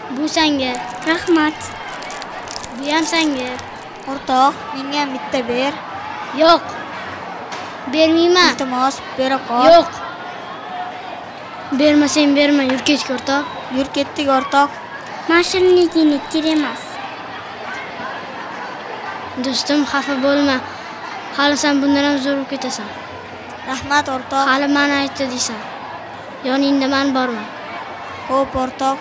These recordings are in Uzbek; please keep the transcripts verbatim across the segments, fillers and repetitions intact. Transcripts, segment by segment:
Bu senga. Rahmat. Bu ham senga. O'rtoq, menga ham bitta ber. Yo'q. Bermayman. Iltimos, bera qol. Yo'q. Bermasang berma, yur ketdik o'rtoq. Yur ketdik o'rtoq. Mashinligini kerak. Do'stim, xafa bo'lma. Hali sen bundan ham zo'r ketasan. Rahmat o'rtoq. Hali meni aytdi deysan. Yoningda men borman. Xo'p o'rtoq.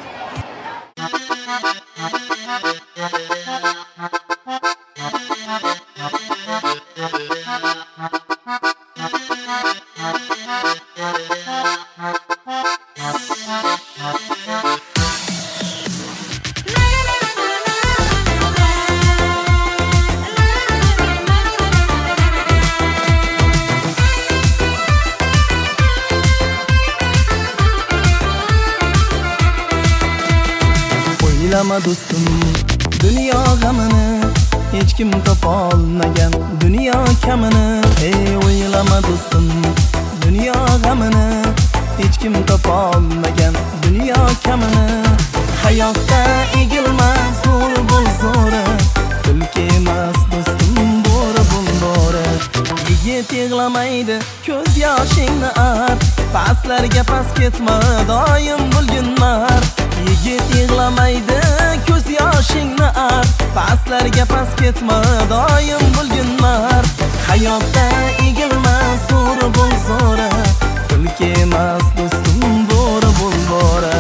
O'ylama do'stim, dunyo g'amini hech kim topa olmagan, dunyo kamini. Ey o'ylama do'stim, dunyo g'amini hech kim topa olmagan, dunyo kamini. Hayotda egilma zo'r bo'l zo'ri, tulki emas do'stim bo'ri bo'l bo'ri. Yigit yig'lamaydi, ko'z yoshingni art, pastlarga past ketma, doim bo'lgin mard. Yigit yig'lamaydi, ko'z yoshingni art, pastlarga past ketma, doim bo'lgin mard. Hayotda egilma zo'r bo'l zo'ri, tulki emas do'stim bo'ri bo'l bo'ri.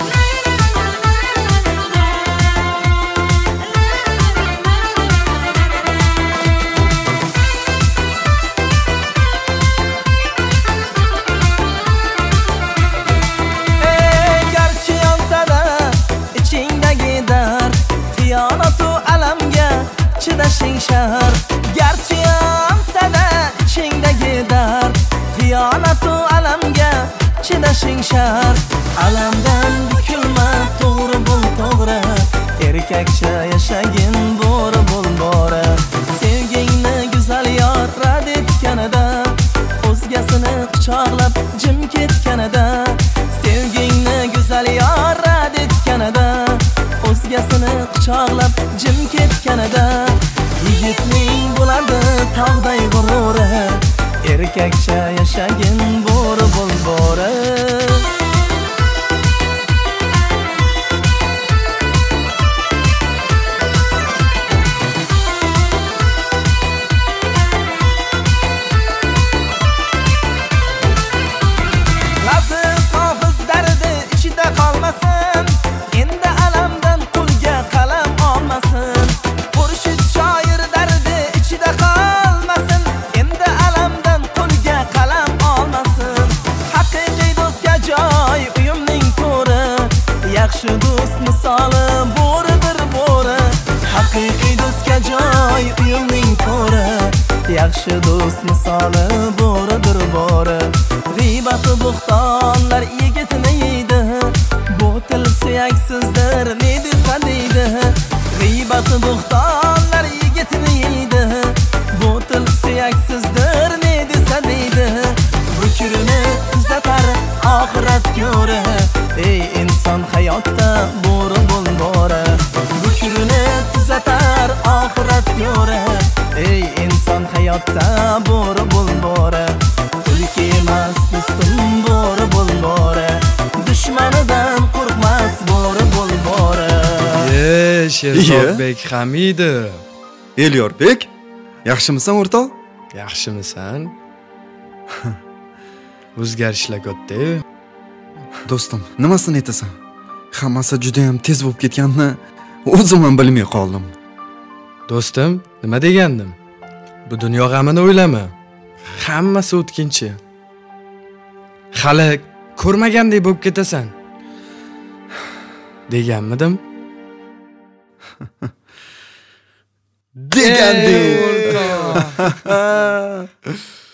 Chidashing shahar, garchi yonsa-da ichingdagi dard. Xiyonatu alamga chidashing shahar, alamdan bukilma, to'g'ri bo'l to'g'ri. Erkakcha yashagin bo'ri bo'l bo'ri. Sevgingni go'zal yor rad etganida, o'zgasini quchoqlab jim ketganida. Sevgingni go'zal yor rad etganida, o'zgasini quchoqlab jim ketganida. Yigitning bo'ladi tog'day g'ururi, erkakcha yashagin bo'ri bo'l bo'ri. Laziz hofiz dardi ichida qolmasin, endi alamdan qo'lga qalam olmasin. Xurshid shoir dardi ichida qolmasin, endi alamdan qo'lga qalam olmasin. Haqiqiy do'stga joy uyumning to'ri, yaxshi do'st misoli bo'ridir bo'ri. Haqiqiy do'stga joy uyumning to'ri, yaxshi do'st misoli bo'ridir bo'ri. G'iybat buxtonlar yigitni yeydi, bu til suyaksizdir ne desa deydi. G'iybat buxtonlar yigitni yeydi, bu til suyaksizdir ne desa deydi. Bukrini tuzatar oxirat ko'ri, ey inson hayotda bo'ri bo'l bo'ri. Bukrini tuzatar oxirat ko'ri, ey inson hayotda bo'ri bo'l bo'ri. Tulki emas do'stim bo'ri bo'l bo'ri, dushmanidan qo'rqmas bo'ri bo'l bo'ri. Ey Sherzodbek Hamidov. Elyorbek, yaxshimisan o'rtoq? Yaxshimisan? O'zgarishlar katta. Do'stim, nimasini aytasan? Hammasi juda ham tez bo'lib ketganini o'zim ham bilmay qoldim. Do'stim, nima degandim? Bu dunyo g'amini o'ylama. Hammasi o'tkinchi. Hali ko'rmagandek bo'lib ketasan. Deganmidim? Degandek.